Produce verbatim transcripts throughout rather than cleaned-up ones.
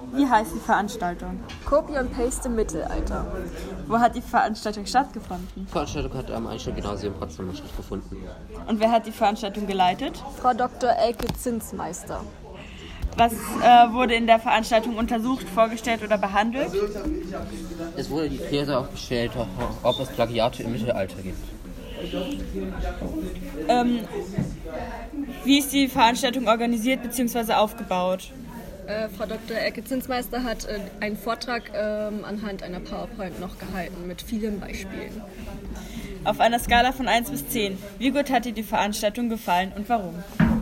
Wie heißt die Veranstaltung? Copy and Paste im Mittelalter. Wo hat die Veranstaltung stattgefunden? Die Veranstaltung hat am Einstein-Gymnasium Potsdam stattgefunden. Und wer hat die Veranstaltung geleitet? Frau Doktor Elke Zinsmeister. Was äh, wurde in der Veranstaltung untersucht, vorgestellt oder behandelt? Es wurde die These aufgestellt, ob es Plagiate im Mittelalter gibt. Ähm, wie ist die Veranstaltung organisiert bzw. aufgebaut? Äh, Frau Doktor Elke Zinsmeister hat äh, einen Vortrag ähm, anhand einer PowerPoint noch gehalten mit vielen Beispielen. Auf einer Skala von eins bis zehn, wie gut hat dir die Veranstaltung gefallen und warum?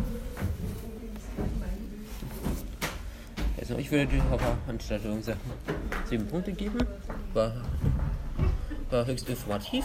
Also ich würde die Veranstaltung sieben Punkte geben. War, war höchst informativ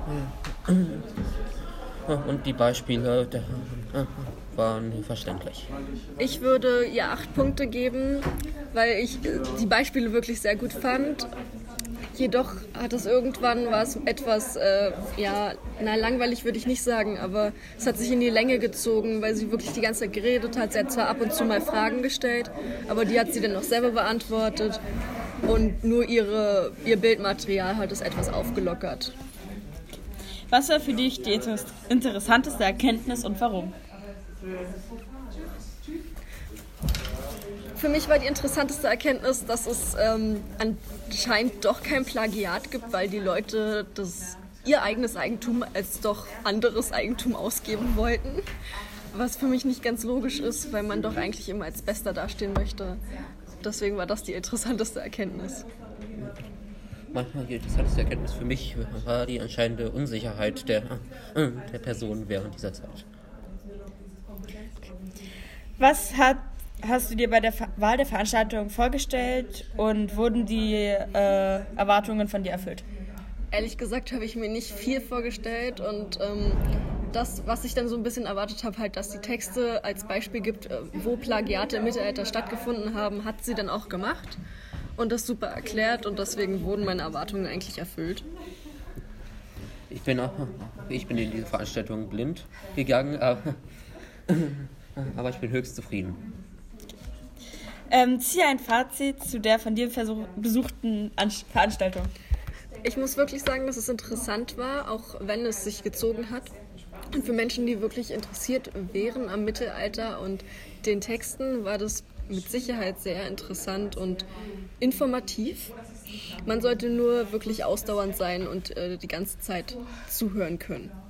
und die Beispiele waren verständlich. Ich würde ihr acht Punkte geben, weil ich die Beispiele wirklich sehr gut fand. Jedoch hat es irgendwann, war es etwas, äh, ja, na, langweilig würde ich nicht sagen, aber es hat sich in die Länge gezogen, weil sie wirklich die ganze Zeit geredet hat. Sie hat zwar ab und zu mal Fragen gestellt, aber die hat sie dann auch selber beantwortet und nur ihre, ihr Bildmaterial hat es etwas aufgelockert. Was war für dich die interessanteste Erkenntnis und warum? Für mich war die interessanteste Erkenntnis, dass es ähm, anscheinend doch kein Plagiat gibt, weil die Leute das, ihr eigenes Eigentum als doch anderes Eigentum ausgeben wollten. Was für mich nicht ganz logisch ist, weil man doch eigentlich immer als Bester dastehen möchte. Deswegen war das die interessanteste Erkenntnis. Manchmal die interessanteste Erkenntnis für mich war die anscheinende Unsicherheit der, der Person während dieser Zeit. Was hat Hast du dir bei der Ver- Wahl der Veranstaltung vorgestellt und wurden die äh, Erwartungen von dir erfüllt? Ehrlich gesagt habe ich mir nicht viel vorgestellt und ähm, das, was ich dann so ein bisschen erwartet habe, halt, dass die Texte als Beispiel gibt, äh, wo Plagiate im Mittelalter stattgefunden haben, hat sie dann auch gemacht und das super erklärt und deswegen wurden meine Erwartungen eigentlich erfüllt. Ich bin, auch, ich bin in diese Veranstaltung blind gegangen, aber, aber ich bin höchst zufrieden. Ähm, ziehe ein Fazit zu der von dir versuch- besuchten An- Veranstaltung. Ich muss wirklich sagen, dass es interessant war, auch wenn es sich gezogen hat. Und für Menschen, die wirklich interessiert wären am Mittelalter und den Texten, war das mit Sicherheit sehr interessant und informativ. Man sollte nur wirklich ausdauernd sein und äh, die ganze Zeit zuhören können.